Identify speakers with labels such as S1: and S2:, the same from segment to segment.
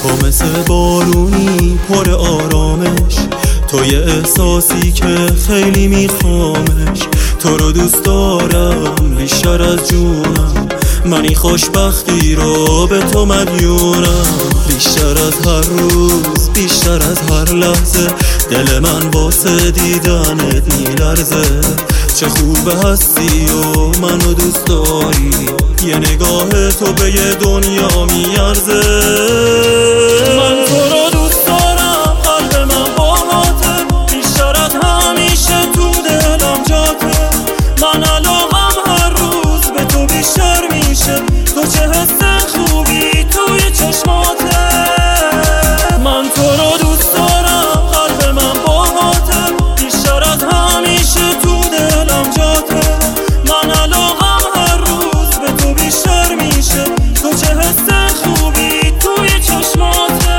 S1: تو مثل بارونی پر آرامش، تو یه احساسی که خیلی میخوامش. تو رو دوست دارم بیشتر از جونم، من این خوشبختی رو به تو مدیونم. بیشتر از هر روز، بیشتر از هر لحظه، دل من واسه دیدنت میلرزه. چه خوب هستی و منو دوست داری، یه نگاه تو به یه دنیا میارزه. من تو رو دوست دارم، قلب من باهاته، بیشتر از همیشه تو دلم جاته. من علاقم هر روز به تو بیشتر میشه، تو چه حس خوبی توی چشماته. من تو رو دوست دارم، قلب من باهاته، بیشتر از همیشه تو دلم جاته. من علاقم هر روز به تو بیشتر میشه، تو چه حس خوبی توی چشماته.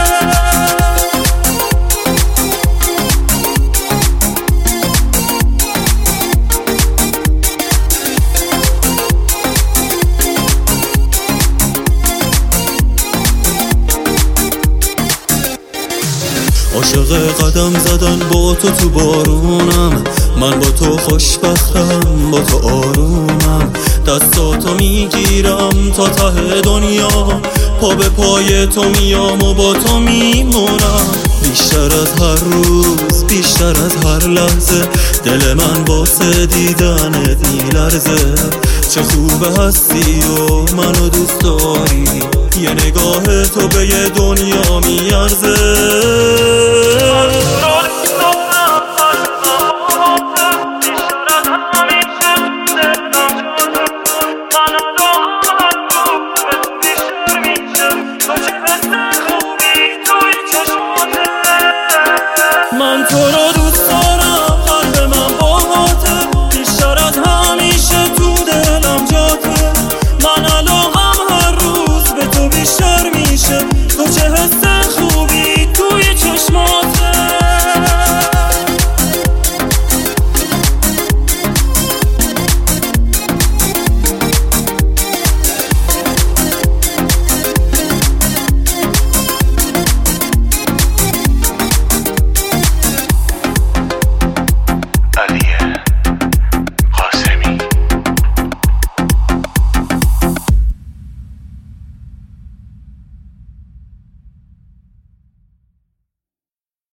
S1: عاشق قدم زدن با تو بارونم، من با تو خوشبختم، با تو آرومم. دستاتو میگیرم تا ته دنیا، پا به پای تو میام و با تو میمونم. بیشتر از هر روز، بیشتر از هر لحظه، دل من واسه دیدنت میلرزه. چه خوب هستی و منو دوست داری، یه نگاه تو به یه دنیا میارزه.